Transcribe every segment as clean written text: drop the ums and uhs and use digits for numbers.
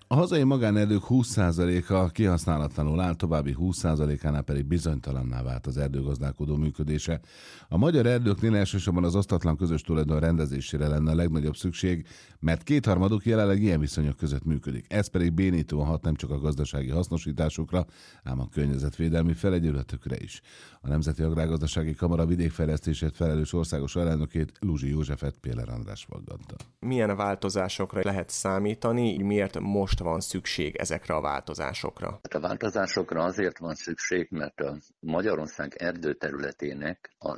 A hazai magánerdők 20%-a kihasználatlanul áll, további 20%-ánál pedig bizonytalanná vált az erdőgazdálkodó működése. A magyar erdőknél elsősorban az osztatlan közös tulajdon rendezésére lenne a legnagyobb szükség, mert kétharmaduk jelenleg ilyen viszonyok között működik. Ez pedig bénítóan hat nem csak a gazdasági hasznosításukra, ám a környezetvédelmi felegyületükre is. A Nemzeti Agrárgazdasági Kamara vidékfejlesztésért felelős országos alelnökét, Luzsi Józsefet Péler András fogadta. Milyen változásokra lehet számítani, miért most van szükség ezekre a változásokra? A változásokra azért van szükség, mert a Magyarország erdőterületének a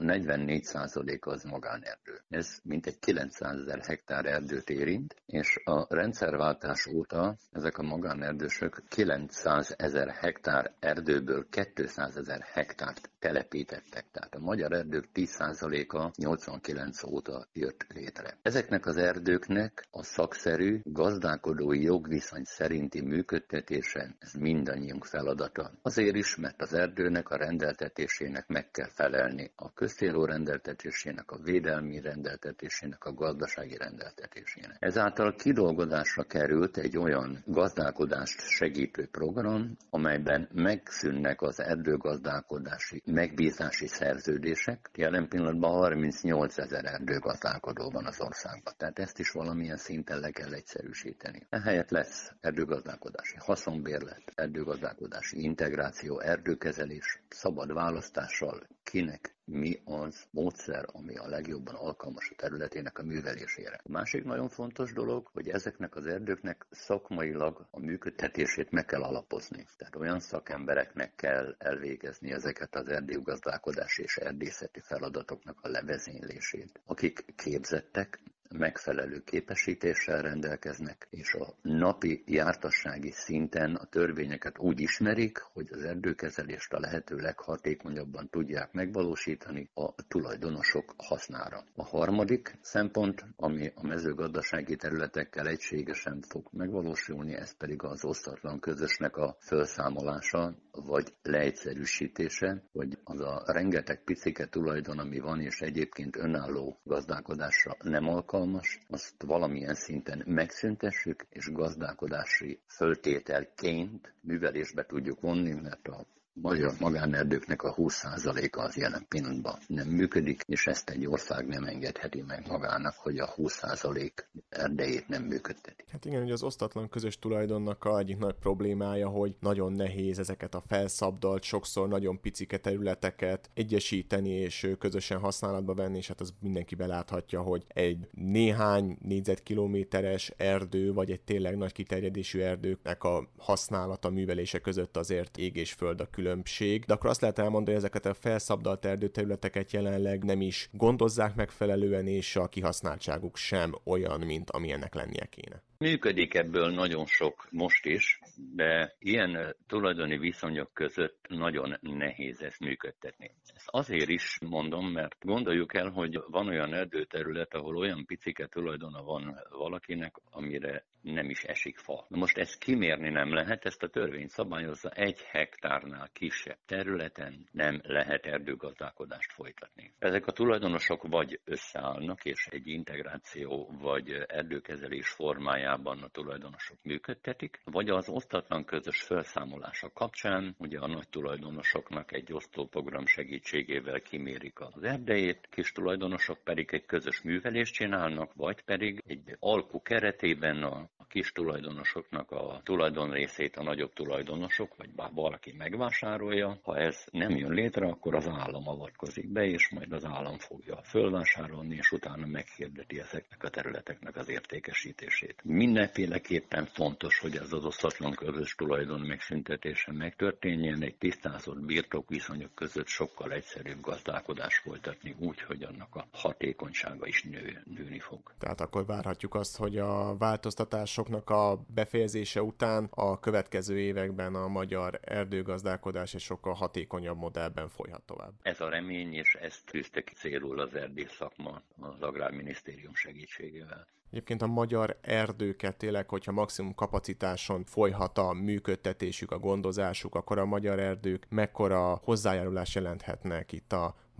44%-a az magánerdő. Ez mintegy 900 000 hektár erdőt érint, és a rendszerváltás óta ezek a magánerdősök 900 000 hektár erdőből 200 000 hektárt telepítettek. Tehát a magyar erdők 10%-a 89 óta jött létre. Ezeknek az erdőknek a szakszerű gazdálkodói jogviszony szerinti működtetése, ez mindannyiunk feladata. Azért is, mert az erdőnek a rendeltetésének meg kell felelni a közcélú rendeltetésének, a védelmi rendeltetésének, a gazdasági rendeltetésének. Ezáltal kidolgozásra került egy olyan gazdálkodást segítő program, amelyben megszűnnek az erdőgazdálkodási megbízási szerződések. Jelen pillanatban 38 000 erdőgazdálkodó van az országban, tehát ezt is valamilyen szinten le kell egyszerűsíteni. Ehelyett lesz erdőgazdálkodási haszonbérlet, erdőgazdálkodási integráció, erdőkezelés, szabad választással, kinek mi az módszer, ami a legjobban alkalmas a területének a művelésére. A másik nagyon fontos dolog, hogy ezeknek az erdőknek szakmailag a működtetését meg kell alapozni. Tehát olyan szakembereknek kell elvégezni ezeket az erdőgazdálkodási és erdészeti feladatoknak a levezénylését, akik képzettek, megfelelő képesítéssel rendelkeznek, és a napi jártassági szinten a törvényeket úgy ismerik, hogy az erdőkezelést a lehető leghatékonyabban tudják megvalósítani a tulajdonosok hasznára. A harmadik szempont, ami a mezőgazdasági területekkel egységesen fog megvalósulni, ez pedig az osztatlan közösnek a felszámolása, vagy leegyszerűsítése, hogy az a rengeteg picike tulajdon, ami van, és egyébként önálló gazdálkodásra nem alkalmas, azt valamilyen szinten megszüntessük, és gazdálkodási föltételként művelésbe tudjuk vonni, mert a magyar magánerdőknek a 20%-a az jelen pillanatban nem működik, és ezt egy ország nem engedheti meg magának, hogy a 20% erdejét nem működteti. Hát igen, hogy az osztatlan közös tulajdonnak egyik nagy problémája, hogy nagyon nehéz ezeket a felszabdalt, sokszor nagyon picike területeket egyesíteni és közösen használatba venni, és hát az mindenki beláthatja, hogy egy néhány négyzetkilométeres erdő, vagy egy tényleg nagy kiterjedésű erdőknek a használata, művelése között azért ég és föld a különbség. De akkor azt lehet elmondani, hogy ezeket a felszabdalt erdőterületeket jelenleg nem is gondozzák megfelelően, és a kihasználtságuk sem olyan, mint amilyennek lennie kéne. Működik ebből nagyon sok most is, de ilyen tulajdoni viszonyok között nagyon nehéz ezt működtetni. Ezt azért is mondom, mert gondoljuk el, hogy van olyan erdőterület, ahol olyan picike tulajdona van valakinek, amire nem is esik fa. Na most ezt kimérni nem lehet, ezt a törvény szabályozza, 1 hektárnál kisebb területen nem lehet erdőgazdálkodást folytatni. Ezek a tulajdonosok vagy összeállnak, és egy integráció vagy erdőkezelés formájában a tulajdonosok működtetik, vagy az osztatlan közös felszámolása kapcsán, ugye a nagy tulajdonosoknak egy osztóprogram segítségével kimérik az erdejét, kis tulajdonosok pedig egy közös művelést csinálnak, vagy pedig egy alku keretében a kis tulajdonosoknak a tulajdonrészét a nagyobb tulajdonosok, vagy valaki megvásárolja. Ha ez nem jön létre, akkor az állam avatkozik be, és majd az állam fogja fölvásárolni, és utána meghirdeti ezeknek a területeknek az értékesítését. Mindenféleképpen fontos, hogy ez az osztatlan közös tulajdon megszüntetése megtörténjen, egy tisztázott birtokviszonyok között sokkal egyszerűbb gazdálkodást folytatni úgy, hogy annak a hatékonysága is nőni fog. Tehát akkor várhatjuk azt, hogy a változtatásoknak a befejezése után a következő években a magyar erdőgazdálkodás egy sokkal hatékonyabb modellben folyhat tovább. Ez a remény, és ezt tűzte ki célul az erdész szakma az Agrárminisztérium segítségével. Egyébként a magyar erdőket tényleg, hogyha maximum kapacitáson folyhat a működtetésük, a gondozásuk, akkor a magyar erdők mekkora hozzájárulást jelenthetnek itt a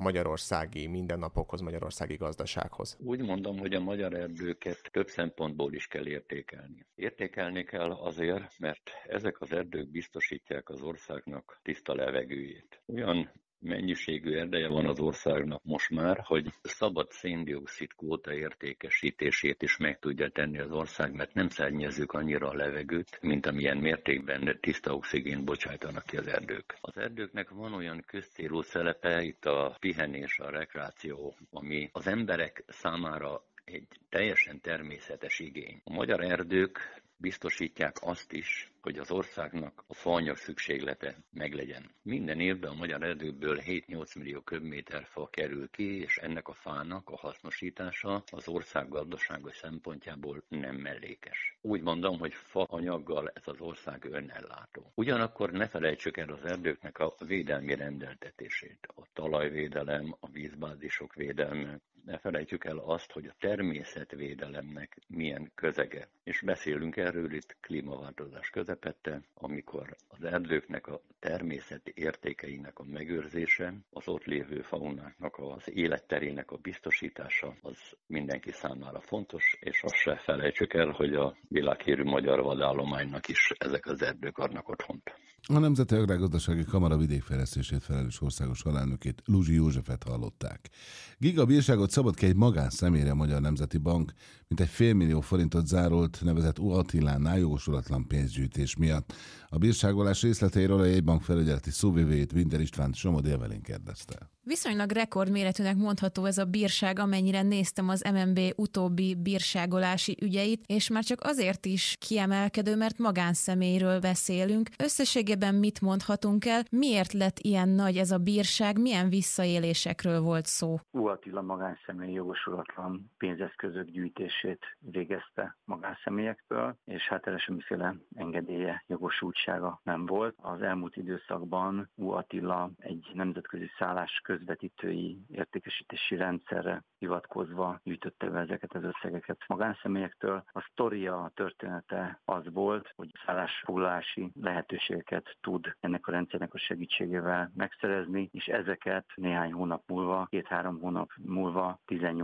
magyarországi mindennapokhoz, magyarországi gazdasághoz? Úgy mondom, hogy a magyar erdőket több szempontból is kell értékelni. Értékelni kell azért, mert ezek az erdők biztosítják az országnak tiszta levegőjét. Olyan mennyiségű erdeje van az országnak most már, hogy szabad szén-dioxid kvóta értékesítését is meg tudja tenni az ország, mert nem szennyezzük annyira a levegőt, mint amilyen mértékben tiszta oxigént bocsájtanak ki az erdők. Az erdőknek van olyan közcélú szerepe, itt a pihenés, a rekreáció, ami az emberek számára egy teljesen természetes igény. A magyar erdők biztosítják azt is, hogy az országnak a faanyag szükséglete meglegyen. Minden évben a magyar erdőkből 7-8 millió köbméter fa kerül ki, és ennek a fának a hasznosítása az ország gazdasága szempontjából nem mellékes. Úgy mondom, hogy faanyaggal ez az ország önellátó. Ugyanakkor ne felejtsük el az erdőknek a védelmi rendeltetését. A talajvédelem, a vízbázisok védelme. Ne felejtjük el azt, hogy a természetvédelemnek milyen közege. És beszélünk erről itt klímaváltozás közepette, amikor az erdőknek a természeti értékeinek a megőrzése, az ott lévő faunáknak az életterének a biztosítása, az mindenki számára fontos, és azt se felejtsük el, hogy a világhírű magyar vadállománynak is ezek az erdők adnak otthont. A Nemzeti Agrárgazdasági Kamara vidékfejlesztését felelős országos alelnökét, Luzsi Józsefet hallották. Gigabírságot szabad ki egy magánszemélyre a Magyar Nemzeti Bank, mint egy 500 000 forintot zárolt nevezett U. Attilánál jogosulatlan pénzgyűjtés miatt. A bírságolás részleteiről a jegybank felügyeleti szóvivőjét, Winter István Somodi Evelyn kérdezte. Viszonylag rekordméretűnek mondható ez a bírság, amennyire néztem az MNB utóbbi bírságolási ügyeit, és már csak azért is kiemelkedő, mert magánszemélyről beszélünk. Összességében mit mondhatunk el? Miért lett ilyen nagy ez a bírság? Milyen visszaélésekről volt szó? U. Attila magánszemély jogosulatlan pénzeszközök gyűjtését végezte magánszemélyektől, és hát erre semmiféle engedélye, jogosultsága nem volt. Az elmúlt időszakban U. Attila egy nemzetközi szállás közvetítői értékesítési rendszerre hivatkozva gyűjtötte be ezeket az összegeket magánszemélyektől. A sztoria, a története az volt, hogy szállásfoglalási lehetőségeket tud ennek a rendszernek a segítségével megszerezni, és ezeket néhány hónap múlva, 2-3 hónap múlva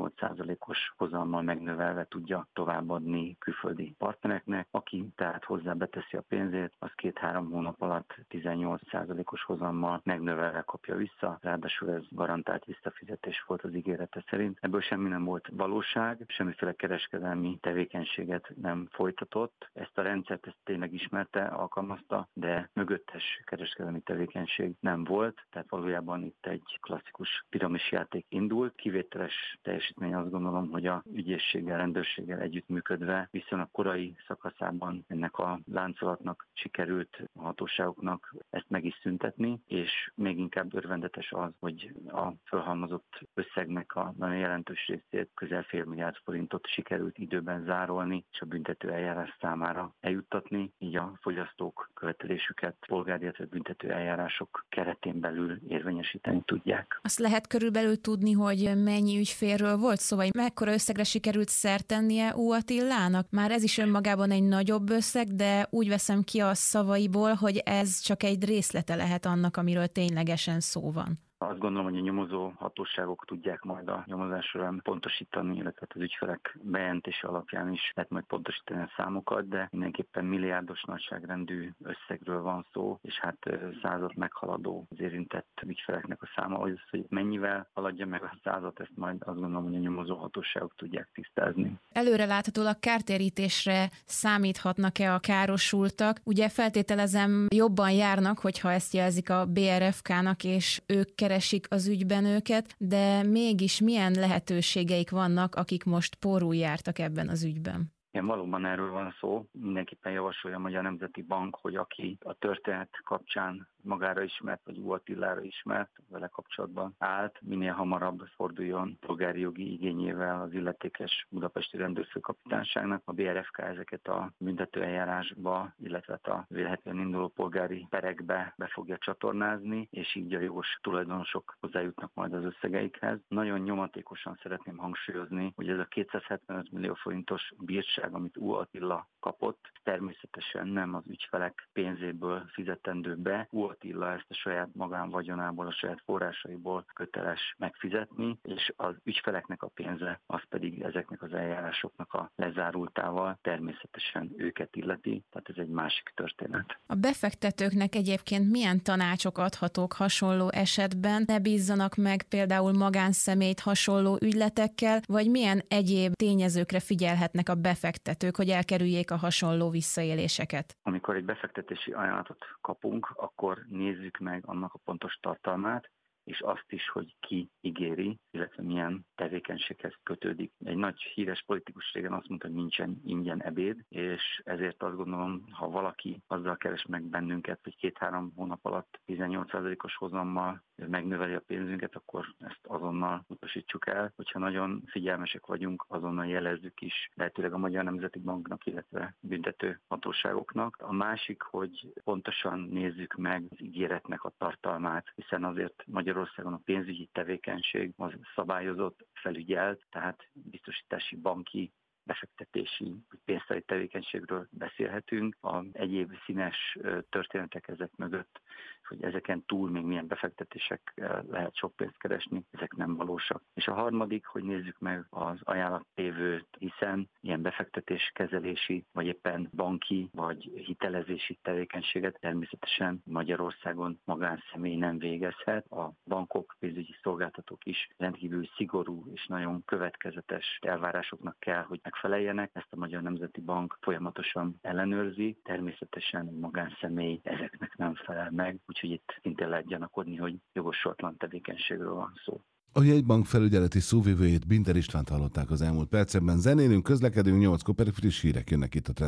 18%-os hozammal megnövelve tudja továbbadni külföldi partnereknek. Aki tehát hozzá beteszi a pénzét, az 2-3 hónap alatt 18%-os hozammal megnövelve kapja vissza, ráadásul ez garantált visszafizetés volt az ígérete szerint. Ebből semmi nem volt valóság, semmiféle kereskedelmi tevékenységet nem folytatott. Ezt a rendszert tényleg ismerte, alkalmazta, de mögöttes kereskedelmi tevékenység nem volt, tehát valójában itt egy klasszikus piramisjáték indult. Kivételes teljesítmény, azt gondolom, hogy a ügyészséggel, rendőrséggel együttműködve viszonylag korai szakaszában ennek a láncolatnak sikerült a hatóságoknak ezt meg is szüntetni, és még inkább örvendetes az, hogy a felhalmozott összegnek a nagyon jelentős részét, közel 500 milliárd forintot sikerült időben zárolni, és a büntető eljárás számára eljuttatni, így a fogyasztók követelésüket polgári, illetve büntető eljárások keretén belül érvényesíteni tudják. Azt lehet körülbelül tudni, hogy mennyi ügyfélről volt szó, vagy mekkora összegre sikerült szert tennie U. Attilának? Már ez is önmagában egy nagyobb összeg, de úgy veszem ki a szavaiból, hogy ez csak egy részlete lehet annak, amiről ténylegesen szó van. Azt gondolom, hogy a nyomozó hatóságok tudják majd a nyomozás során pontosítani, illetve az ügyfelek bejelentése alapján is lehet majd pontosítani a számokat, de mindenképpen milliárdos nagyságrendű összegről van szó, és hát 100-at meghaladó az érintett ügyfeleknek a száma, hogy mennyivel haladja meg a 100-at, ezt majd azt gondolom, hogy a nyomozó hatóságok tudják tisztázni. Előreláthatólag kártérítésre számíthatnak-e a károsultak? Ugye feltételezem jobban járnak, hogyha ezt jelzik a BRFK-nak, és ők keresik az ügyben őket, de mégis milyen lehetőségeik vannak, akik most pórul jártak ebben az ügyben? Igen, valóban erről van szó. Mindenképpen javasolja a Magyar Nemzeti Bank, hogy aki a történet kapcsán magára ismert, vagy U. Attilára ismert, vele kapcsolatban állt, minél hamarabb forduljon polgári jogi igényével az illetékes budapesti rendőrfőkapitányságnak. A BRFK ezeket a büntetőeljárásba, illetve a vélhetően induló polgári perekbe be fogja csatornázni, és így a jogos tulajdonosok hozzájutnak majd az összegeikhez. Nagyon nyomatékosan szeretném hangsúlyozni, hogy ez a 275 millió forintos bírság, amit U. Attila kapott, természetesen nem az ügyfelek pénzéből fizetendő be. U. Attila ezt a saját magánvagyonából, a saját forrásaiból köteles megfizetni, és az ügyfeleknek a pénze, az pedig ezeknek az eljárásoknak a lezárultával természetesen őket illeti, tehát ez egy másik történet. A befektetőknek egyébként milyen tanácsok adhatók hasonló esetben? Ne bízzanak meg például magánszemélyt hasonló ügyletekkel, vagy milyen egyéb tényezőkre figyelhetnek a befektetők, hogy elkerüljék a hasonló visszaéléseket? Amikor egy befektetési ajánlatot kapunk, akkor nézzük meg annak a pontos tartalmát, és azt is, hogy ki ígéri, illetve milyen tevékenységhez kötődik. Egy nagy híres politikus régen azt mondta, hogy nincsen ingyen ebéd, és ezért azt gondolom, ha valaki azzal keres meg bennünket, hogy 2-3 hónap alatt 18%-os hozammal megnöveli a pénzünket, akkor ezt azonnal utasítsuk el. Hogyha nagyon figyelmesek vagyunk, azonnal jelezzük is, lehetőleg a Magyar Nemzeti Banknak, illetve büntető hatóságoknak. A másik, hogy pontosan nézzük meg az ígéretnek a tartalmát, hiszen azért Magyarországon a pénzügyi tevékenység az szabályozott, felügyelt, tehát biztosítási, banki, befektetési, pénztári tevékenységről beszélhetünk. A egyéb színes történetek ezek mögött, hogy ezeken túl még milyen befektetések lehet sok pénzt keresni, ezek nem valósak. És a harmadik, hogy nézzük meg az ajánlattévőt, hiszen ilyen befektetéskezelési, vagy éppen banki, vagy hitelezési tevékenységet természetesen Magyarországon magánszemély nem végezhet. A bankok, pénzügyi szolgáltatók is rendkívül szigorú és nagyon következetes elvárásoknak kell, hogy megfeleljenek. Ezt a Magyar Nemzeti Bank folyamatosan ellenőrzi. Természetesen egy magánszemély ezeknek nem felel meg, úgyhogy itt szintén lehet gyanakodni, hogy jogosulatlan tevékenységről van szó. A jegybank felügyeleti szóvivőjét, Binder Istvánt hallották az elmúlt percekben. Zenélünk, közlekedünk, 8-kor pedig friss hírek jönnek itt a